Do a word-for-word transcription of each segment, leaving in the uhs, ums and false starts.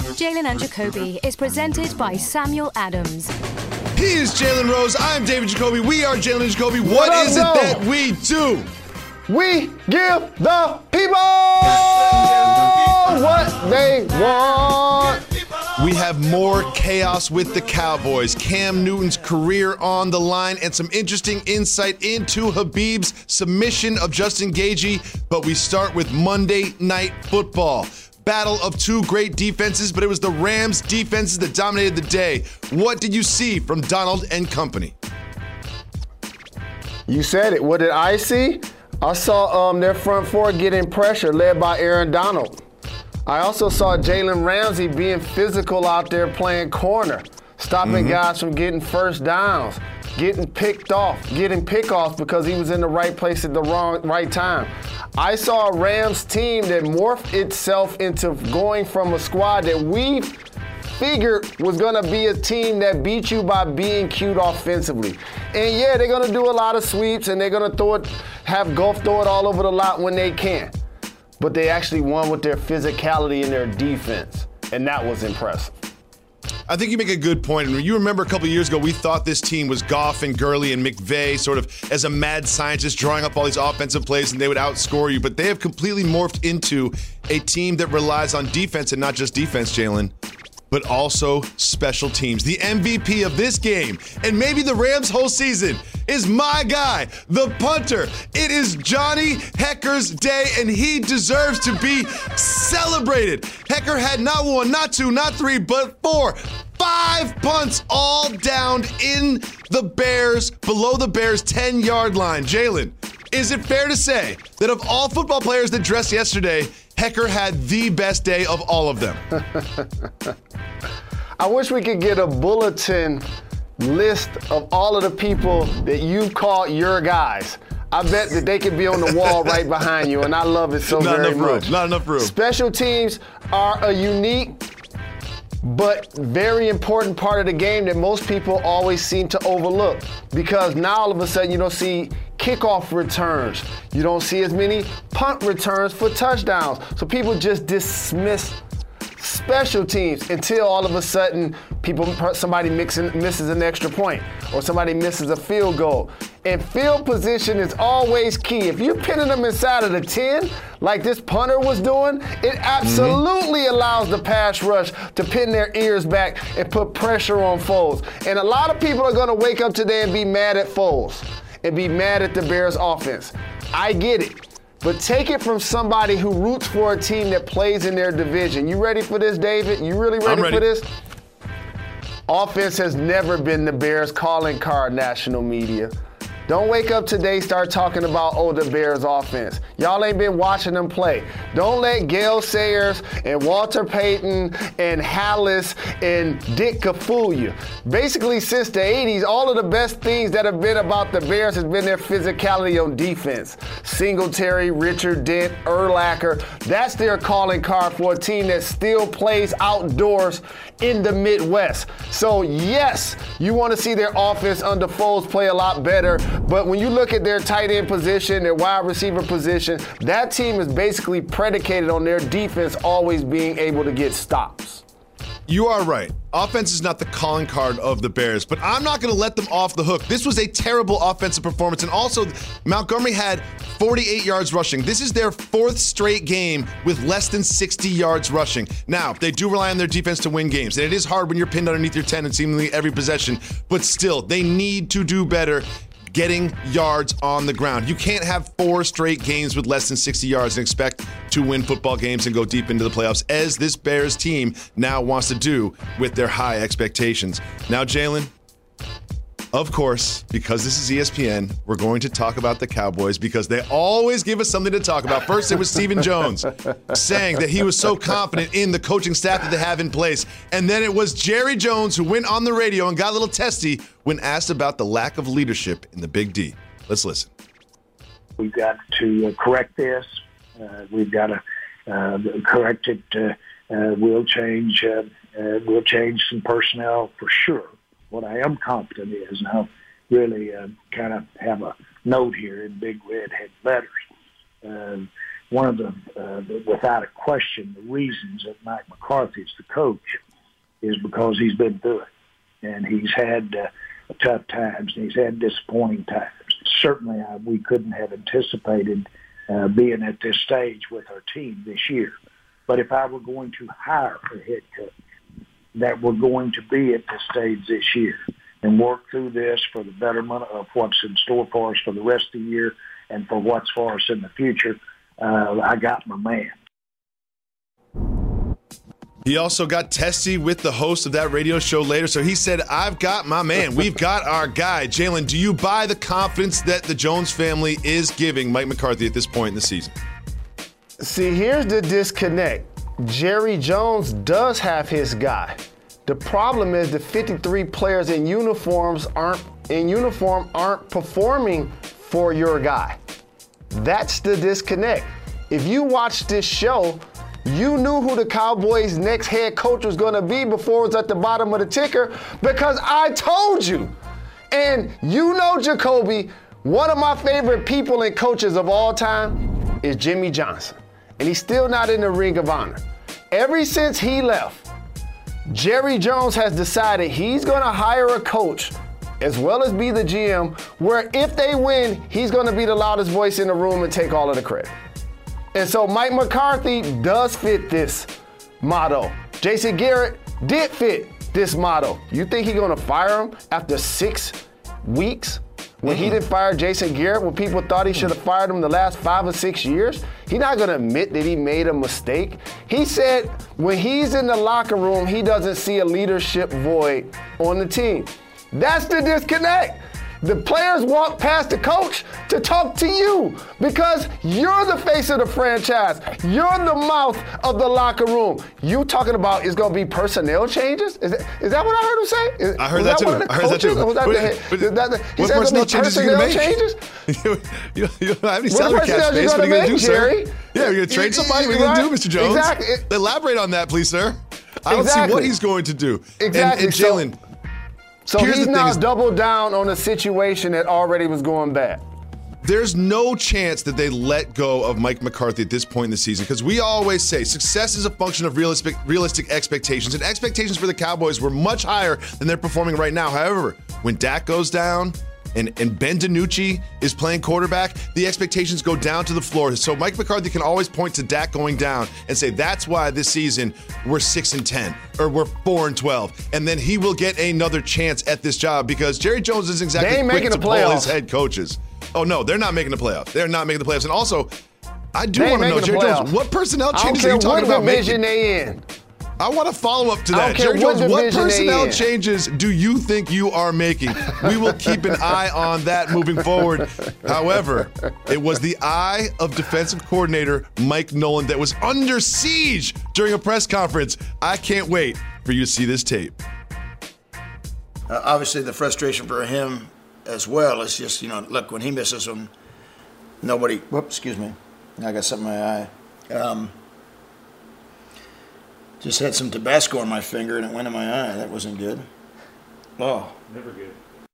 Jalen and Jacoby is presented by Samuel Adams. He is Jalen Rose. I'm David Jacoby. We are Jalen and Jacoby. What, what is up, it that we do? We give the people what they want. We have more chaos with the Cowboys, Cam Newton's career on the line, and some interesting insight into Habib's submission of Justin Gaethje. But we start with Monday Night Football. Battle of two great defenses, but it was the Rams' defenses that dominated the day. What did you see from Donald and company? You said it. What did I see? I saw um, their front four getting pressure, led by Aaron Donald. I also saw Jalen Ramsey being physical out there playing corner, stopping mm-hmm. guys from getting first downs, getting picked off, getting pick-offs because he was in the right place at the wrong right time. I saw a Rams team that morphed itself into going from a squad that we figured was going to be a team that beat you by being cute offensively. And yeah, they're going to do a lot of sweeps and they're going to throw it, have Goff throw it all over the lot when they can. But they actually won with their physicality and their defense, and that was impressive. I think you make a good point. And you remember a couple of years ago, we thought this team was Goff and Gurley and McVay sort of as a mad scientist drawing up all these offensive plays and they would outscore you. But they have completely morphed into a team that relies on defense and not just defense, Jalen, but also special teams. The M V P of this game, and maybe the Rams' whole season, is my guy, the punter. It is Johnny Hekker's day, and he deserves to be celebrated. Hekker had not one, not two, not three, but four, five punts all downed in the Bears, below the Bears' ten-yard line. Jalen, is it fair to say that of all football players that dressed yesterday, Hekker had the best day of all of them? I wish we could get a bulletin list of all of the people that you call your guys. I bet that they could be on the wall right behind you, and I love it so Not very enough room. much. Not enough room. Special teams are a unique but very important part of the game that most people always seem to overlook, because now all of a sudden you don't see kickoff returns. You don't see as many punt returns for touchdowns. So people just dismiss special teams until all of a sudden people somebody mixing, misses an extra point or somebody misses a field goal. And field position is always key. If you're pinning them inside of the ten, like this punter was doing, it absolutely mm-hmm. allows the pass rush to pin their ears back and put pressure on Foles. And a lot of people are going to wake up today and be mad at Foles and be mad at the Bears offense. I get it. But take it from somebody who roots for a team that plays in their division. You ready for this, David? You really ready, ready. for this? Offense has never been the Bears' calling card, national media. Don't wake up today, start talking about, oh, the Bears offense. Y'all ain't been watching them play. Don't let Gale Sayers and Walter Payton and Hallis and Ditka fool you. Basically, since the eighties, all of the best things that have been about the Bears has been their physicality on defense. Singletary, Richard Dent, Urlacher. That's their calling card for a team that still plays outdoors in the Midwest. So, yes, you want to see their offense under Foles play a lot better. But when you look at their tight end position, their wide receiver position, that team is basically predicated on their defense always being able to get stops. You are right. Offense is not the calling card of the Bears, but I'm not going to let them off the hook. This was a terrible offensive performance, and also Montgomery had forty-eight yards rushing. This is their fourth straight game with less than sixty yards rushing. Now, they do rely on their defense to win games, and it is hard when you're pinned underneath your ten in seemingly every possession, but still, they need to do better getting yards on the ground. You can't have four straight games with less than sixty yards and expect to win football games and go deep into the playoffs, as this Bears team now wants to do with their high expectations. Now, Jalen, of course, because this is E S P N, we're going to talk about the Cowboys because they always give us something to talk about. First, it was Stephen Jones saying that he was so confident in the coaching staff that they have in place. And then it was Jerry Jones who went on the radio and got a little testy when asked about the lack of leadership in the Big D. Let's listen. We've got to uh, correct this. Uh, we've got to uh, correct it. Uh, uh, we'll change. Uh, uh, we'll change some personnel for sure. What I am confident is, and I'll really uh, kind of have a note here in big red head letters, uh, one of the, uh, the, without a question, the reasons that Mike McCarthy is the coach is because he's been through it. And he's had uh, tough times, and he's had disappointing times. Certainly, I, we couldn't have anticipated uh, being at this stage with our team this year. But if I were going to hire a head coach, that we're going to be at this stage this year and work through this for the betterment of what's in store for us for the rest of the year and for what's for us in the future, uh, I got my man. He also got testy with the host of that radio show later, so he said, I've got my man. We've got our guy. Jalen, do you buy the confidence that the Jones family is giving Mike McCarthy at this point in the season? See, here's the disconnect. Jerry Jones does have his guy. The problem is the fifty-three players in uniforms aren't in uniform aren't performing for your guy. That's the disconnect. If you watch this show, you knew who the Cowboys' next head coach was going to be before it was at the bottom of the ticker because I told you. And you know, Jacoby, one of my favorite people and coaches of all time is Jimmy Johnson. And he's still not in the Ring of Honor. Ever since he left, Jerry Jones has decided he's going to hire a coach as well as be the G M where if they win, he's going to be the loudest voice in the room and take all of the credit. And so Mike McCarthy does fit this motto. Jason Garrett did fit this motto. You think he's going to fire him after six weeks? When mm-hmm. he didn't fire Jason Garrett, when people thought he should have fired him the last five or six years, he's not going to admit that he made a mistake. He said when he's in the locker room, he doesn't see a leadership void on the team. That's the disconnect. The players walk past the coach to talk to you because you're the face of the franchise. You're the mouth of the locker room. You talking about it's going to be personnel changes? Is that, is that what I heard him say? Is, I heard that, that too. I heard that too. Was that but, the, but, is that the, he what said personnel changes are you going to make? Changes? you, you, you don't have any what salary cap space. What are you going to do, Jerry? sir? Yeah, you're going to trade somebody? What are you going to do, Mister Jones? Exactly. Elaborate on that, please, sir. I don't exactly. see what he's going to do. Exactly. And, and Jalen, so, So Here's he's now is, doubled down on a situation that already was going bad. There's no chance that they let go of Mike McCarthy at this point in the season because we always say success is a function of realistic, realistic expectations, and expectations for the Cowboys were much higher than they're performing right now. However, when Dak goes down and, and Ben DiNucci is playing quarterback, the expectations go down to the floor. So Mike McCarthy can always point to Dak going down and say, that's why this season we're six and ten or we're four and twelve. And then he will get another chance at this job because Jerry Jones isn't exactly they ain't quick making to the pull playoffs. his head coaches. Oh, no, they're not making the playoffs. They're not making the playoffs. And also, I do They want to ain't know, making Jerry the Jones, playoffs. what personnel I don't changes are care you talking what about division making? they in. I want to follow up to I that. don't care Jerry what Jones, what division they personnel in. changes do you think you are making? We will keep an eye on that moving forward. However, it was the eye of defensive coordinator Mike Nolan that was under siege during a press conference. I can't wait for you to see this tape. Uh, obviously, the frustration for him as well is just, you know, look, when he misses them, nobody, whoops, excuse me, I got something in my eye. Um, just had some Tabasco on my finger and it went in my eye. That wasn't good. Oh. Never good.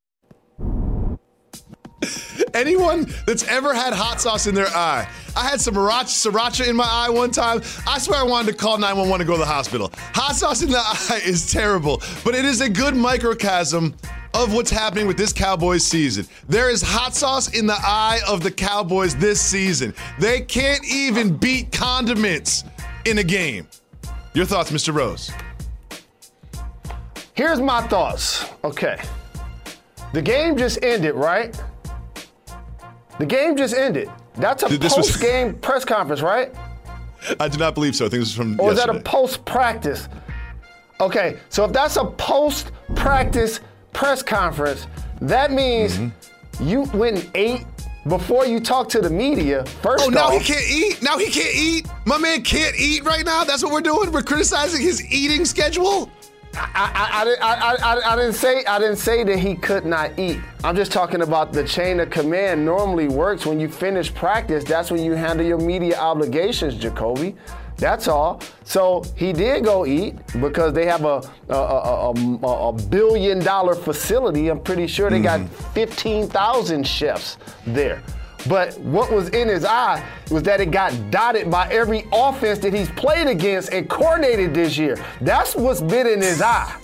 Anyone that's ever had hot sauce in their eye. I had some sriracha, sriracha in my eye one time. I swear I wanted to call nine one one to go to the hospital. Hot sauce in the eye is terrible, but it is a good microcosm of what's happening with this Cowboys season. There is hot sauce in the eye of the Cowboys this season. They can't even beat condiments in a game. Your thoughts, Mister Rose? Here's my thoughts. Okay. The game just ended, right? The game just ended. That's a Dude, this was- post-game press conference, right? I do not believe so. I think this was from Or is that yesterday. a post-practice? Okay, so if that's a post-practice press conference, that means Mm-hmm. you went and ate before you talked to the media. First Oh, now off, he can't eat? Now he can't eat? My man can't eat right now? That's what we're doing? We're criticizing his eating schedule? I, I, I, I, I, I didn't say I didn't say that he could not eat. I'm just talking about the chain of command normally works when you finish practice. That's when you handle your media obligations, Jacoby. That's all. So he did go eat because they have a a, a, a, a billion dollar facility. I'm pretty sure they got fifteen thousand chefs there. But what was in his eye was that it got dotted by every offense that he's played against and coordinated this year. That's what's been in his eye.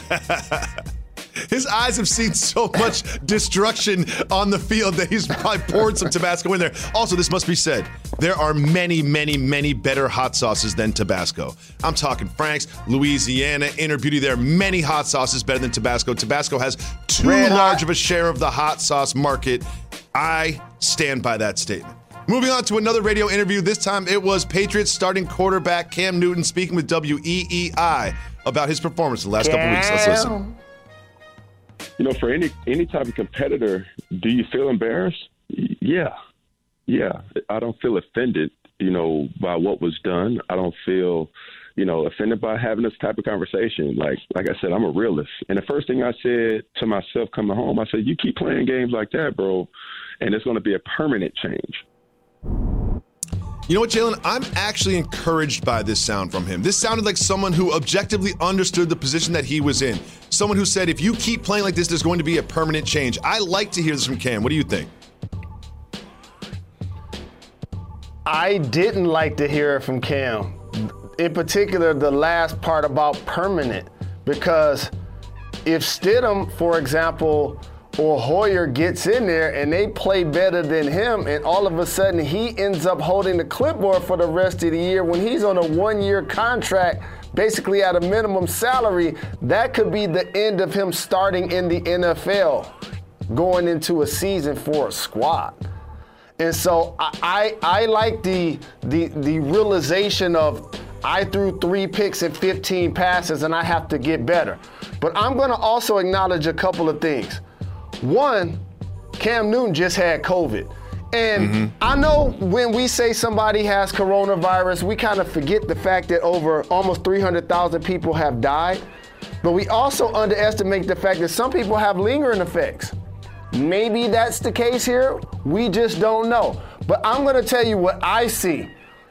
His eyes have seen so much destruction on the field that he's probably poured some Tabasco in there. Also, this must be said, there are many, many, many better hot sauces than Tabasco. I'm talking Frank's, Louisiana, Inner Beauty. There are many hot sauces better than Tabasco. Tabasco has too Red large hot. of a share of the hot sauce market. I stand by that statement. Moving on to another radio interview. This time it was Patriots starting quarterback Cam Newton speaking with W E E I about his performance the last couple weeks. Let's listen. You know, for any any type of competitor, do you feel embarrassed? Yeah. Yeah. I don't feel offended, you know, by what was done. I don't feel, you know, offended by having this type of conversation. Like like I said, I'm a realist. And the first thing I said to myself coming home, I said, you keep playing games like that, bro, and it's going to be a permanent change. You know what, Jalen? I'm actually encouraged by this sound from him. This sounded like someone who objectively understood the position that he was in. Someone who said, if you keep playing like this, there's going to be a permanent change. I like to hear this from Cam. What do you think? I didn't like to hear it from Cam. In particular, the last part about permanent. Because if Stidham, for example, or Hoyer gets in there and they play better than him, and all of a sudden he ends up holding the clipboard for the rest of the year when he's on a one-year contract, basically at a minimum salary, that could be the end of him starting in the N F L, going into a season for a squad. And so I I, I like the, the the realization of I threw three picks and fifteen passes and I have to get better. But I'm going to also acknowledge a couple of things. One, Cam Newton just had COVID. And mm-hmm. I know when we say somebody has coronavirus, we kind of forget the fact that over almost three hundred thousand people have died. But we also underestimate the fact that some people have lingering effects. Maybe that's the case here. We just don't know. But I'm going to tell you what I see.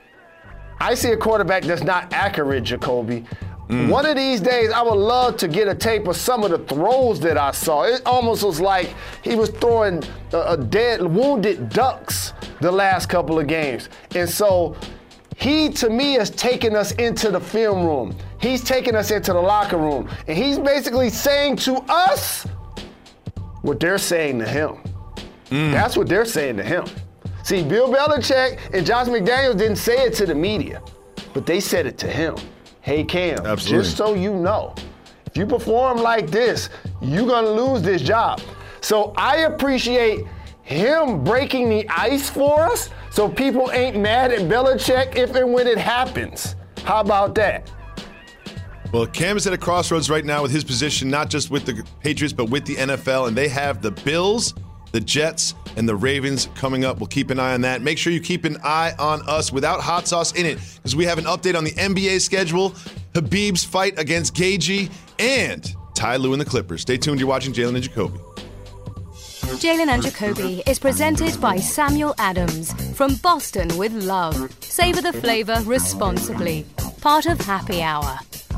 I see a quarterback that's not accurate, Jacoby. Mm. One of these days, I would love to get a tape of some of the throws that I saw. It almost was like he was throwing a, a dead, wounded ducks the last couple of games. And so he, to me, is taking us into the film room. He's taking us into the locker room. And he's basically saying to us what they're saying to him. Mm. That's what they're saying to him. See, Bill Belichick and Josh McDaniels didn't say it to the media, but they said it to him. Hey, Cam, Absolutely. Just so you know, if you perform like this, you're going to lose this job. So I appreciate him breaking the ice for us so people ain't mad at Belichick if and when it happens. How about that? Well, Cam is at a crossroads right now with his position, not just with the Patriots, but with the N F L, and they have the Bills, the Jets, and the Ravens coming up. We'll keep an eye on that. Make sure you keep an eye on us without hot sauce in it, because we have an update on the N B A schedule, Habib's fight against Gaethje, and Ty Lue and the Clippers. Stay tuned. You're watching Jalen and Jacoby. Jalen and Jacoby is presented by Samuel Adams from Boston with Love. Savor the flavor responsibly. Part of Happy Hour.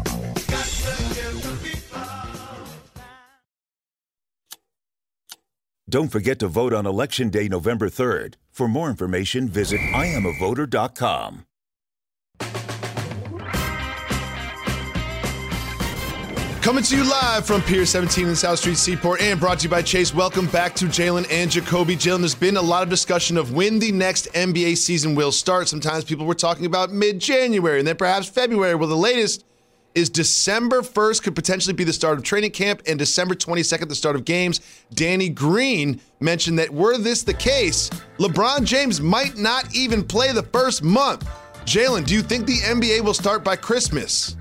Don't forget to vote on Election Day, November third. For more information, visit I am a voter dot com. Coming to you live from Pier seventeen in South Street Seaport and brought to you by Chase. Welcome back to Jalen and Jacoby. Jalen, there's been a lot of discussion of when the next N B A season will start. Sometimes people were talking about mid-January and then perhaps February. Well, the latest is December first could potentially be the start of training camp, and December twenty-second, the start of games. Danny Green mentioned that were this the case, LeBron James might not even play the first month. Jalen, do you think the N B A will start by Christmas?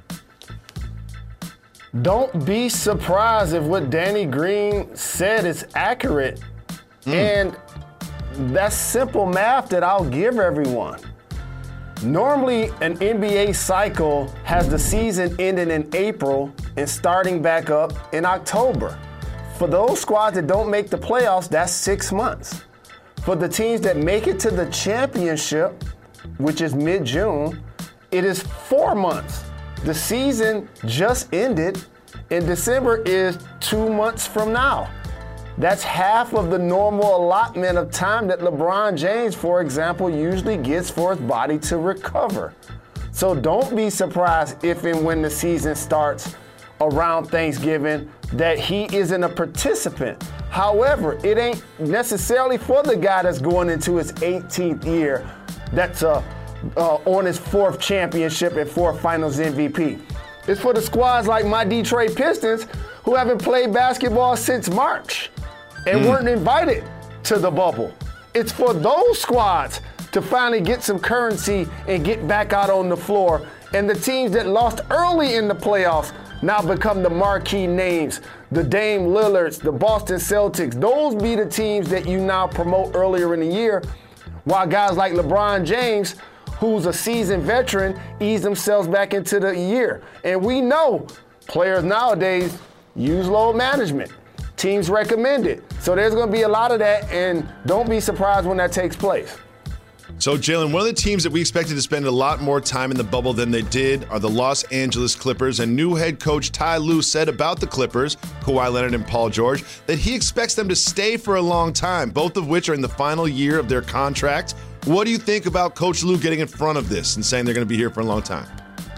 Don't be surprised if what Danny Green said is accurate. Mm. And that's simple math that I'll give everyone. Normally, an N B A cycle has the season ending in April and starting back up in October. For those squads that don't make the playoffs, that's six months. For the teams that make it to the championship, which is mid-June, it is four months. The season just ended, and December is two months from now. That's half of the normal allotment of time that LeBron James, for example, usually gets for his body to recover. So don't be surprised if and when the season starts around Thanksgiving that he isn't a participant. However, it ain't necessarily for the guy that's going into his eighteenth year that's uh, uh, on his fourth championship and fourth finals M V P. It's for the squads like my Detroit Pistons who haven't played basketball since March and mm. weren't invited to the bubble. It's for those squads to finally get some currency and get back out on the floor. And the teams that lost early in the playoffs now become the marquee names. The Dame Lillards, the Boston Celtics, those be the teams that you now promote earlier in the year, while guys like LeBron James, who's a seasoned veteran, ease themselves back into the year. And we know players nowadays use load management. Teams recommend it. So there's going to be a lot of that, and don't be surprised when that takes place. So, Jalen, one of the teams that we expected to spend a lot more time in the bubble than they did are the Los Angeles Clippers. And new head coach Ty Lue said about the Clippers, Kawhi Leonard and Paul George, that he expects them to stay for a long time, both of which are in the final year of their contract. What do you think about Coach Lue getting in front of this and saying they're going to be here for a long time?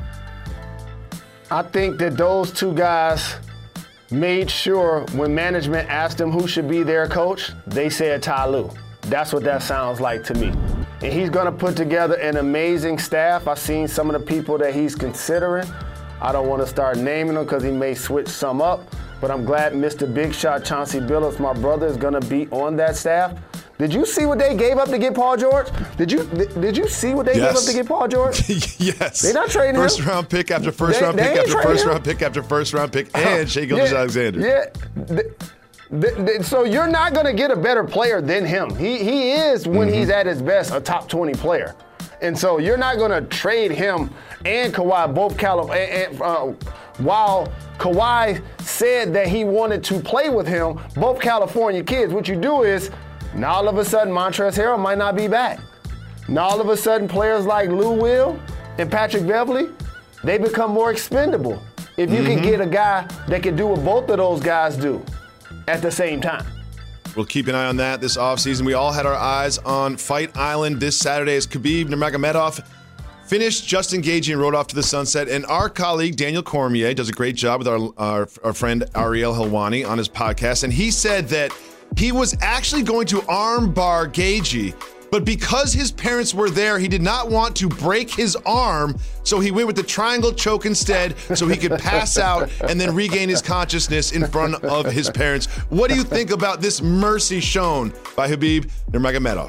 I think that those two guys made sure when management asked them who should be their coach, they said Ty Lue. That's what that sounds like to me. And he's going to put together an amazing staff. I've seen some of the people that he's considering. I don't want to start naming them because he may switch some up. But I'm glad Mister Big Shot Chauncey Billups, my brother, is going to be on that staff. Did you see what they gave up to get Paul George? Did you did you see what they yes. gave up to get Paul George? Yes. They're not trading first him. First round pick after first they, round they pick after first him. round pick after first round pick and Shai Gilgeous-Alexander. Yeah. The, the, the, so you're not going to get a better player than him. He he is, when mm-hmm. he's at his best, a top twenty player. And so you're not going to trade him and Kawhi, both California. And, uh, while Kawhi said that he wanted to play with him, both California kids, what you do is, now all of a sudden Montrezl Harrell might not be back. Now all of a sudden players like Lou Will and Patrick Beverley, they become more expendable. If you mm-hmm. can get a guy that can do what both of those guys do at the same time. We'll keep an eye on that this offseason. We all had our eyes on Fight Island this Saturday as Khabib Nurmagomedov finished just engaging and rode off to the sunset. And our colleague, Daniel Cormier, does a great job with our, our, our friend Ariel Helwani on his podcast. And he said that he was actually going to armbar Gaethje, but because his parents were there, he did not want to break his arm, so he went with the triangle choke instead so he could pass out and then regain his consciousness in front of his parents. What do you think about this mercy shown by Khabib Nurmagomedov?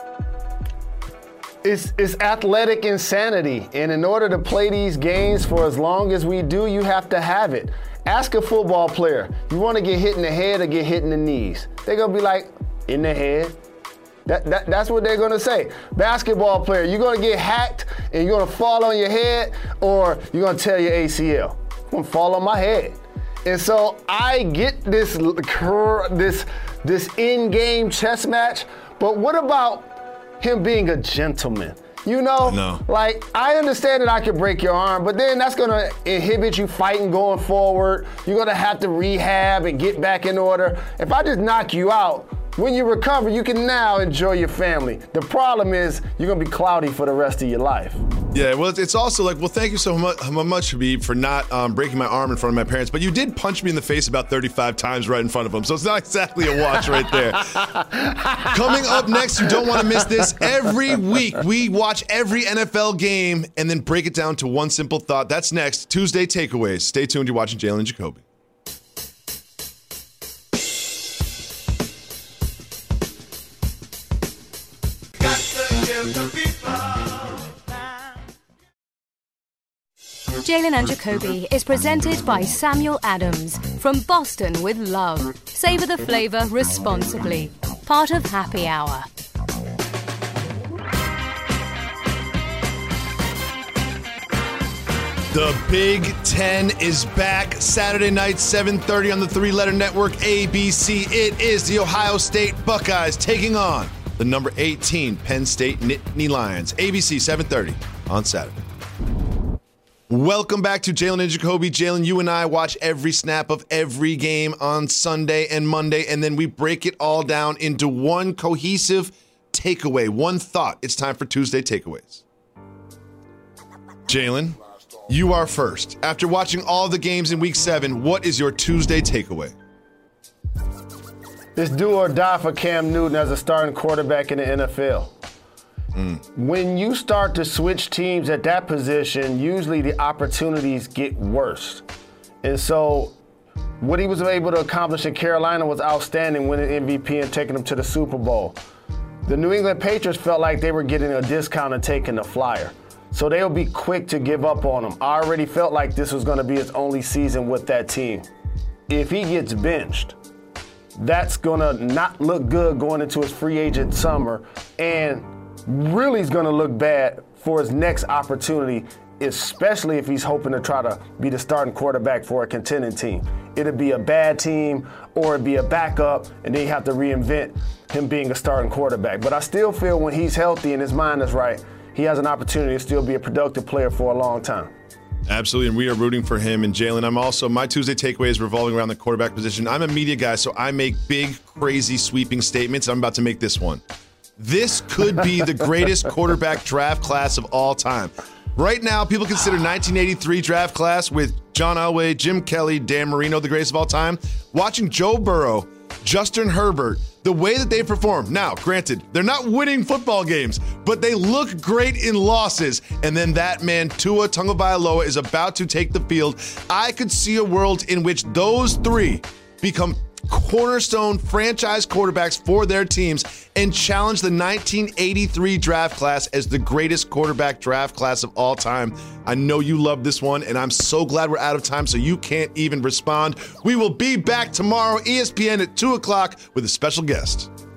It's, it's athletic insanity, and in order to play these games for as long as we do, you have to have it. Ask a football player, you want to get hit in the head or get hit in the knees? They're going to be like, in the head. That, that, that's what they're going to say. Basketball player, you're going to get hacked and you're going to fall on your head, or you're going to tear your A C L. I'm going to fall on my head. And so I get this, this, this in-game chess match, but what about him being a gentleman? You know, no. like, I understand that I could break your arm, but then that's going to inhibit you fighting going forward. You're going to have to rehab and get back in order. If I just knock you out, when you recover, you can now enjoy your family. The problem is you're going to be cloudy for the rest of your life. Yeah, well, it's also like, well, thank you so much, much Khabib, for not um, breaking my arm in front of my parents, but you did punch me in the face about thirty-five times right in front of them, so it's not exactly a watch right there. Coming up next, you don't want to miss this. Every week, we watch every N F L game and then break it down to one simple thought. That's next, Tuesday Takeaways. Stay tuned. You're watching Jalen Jacoby. Jalen and Jacoby is presented by Samuel Adams from Boston with Love. Savor the flavor responsibly. Part of Happy Hour. The Big Ten is back Saturday night, seven thirty on the three-letter network A B C. It is the Ohio State Buckeyes taking on the number eighteen Penn State Nittany Lions. A B C, seven thirty on Saturday. Welcome back to Jalen and Jacoby. Jalen, you and I watch every snap of every game on Sunday and Monday, and then we break it all down into one cohesive takeaway, one thought. It's time for Tuesday Takeaways. Jalen, you are first. After watching all the games in Week seven, what is your Tuesday takeaway? It's do or die for Cam Newton as a starting quarterback in the N F L. Mm. When you start to switch teams at that position, usually the opportunities get worse. And so what he was able to accomplish in Carolina was outstanding, winning M V P and taking them to the Super Bowl. The New England Patriots felt like they were getting a discount and taking the flyer. So they'll be quick to give up on him. I already felt like this was going to be his only season with that team. If he gets benched, that's going to not look good going into his free agent summer, and really is going to look bad for his next opportunity, especially if he's hoping to try to be the starting quarterback for a contending team. It'd be a bad team or it'd be a backup, and then you have to reinvent him being a starting quarterback. But I still feel when he's healthy and his mind is right, he has an opportunity to still be a productive player for a long time. Absolutely, and we are rooting for him. And Jalen, I'm also, my Tuesday takeaway is revolving around the quarterback position. I'm a media guy, so I make big, crazy, sweeping statements. I'm about to make this one. This could be the greatest quarterback draft class of all time. Right now, people consider nineteen eighty-three draft class with John Elway, Jim Kelly, Dan Marino the greatest of all time. Watching Joe Burrow, Justin Herbert, the way that they perform. Now, granted, they're not winning football games, but they look great in losses. And then that man, Tua Tagovailoa, is about to take the field. I could see a world in which those three become cornerstone franchise quarterbacks for their teams and challenge the nineteen eighty-three draft class as the greatest quarterback draft class of all time. I know you love this one, and I'm so glad we're out of time, so you can't even respond. We will be back tomorrow, E S P N at two o'clock with a special guest.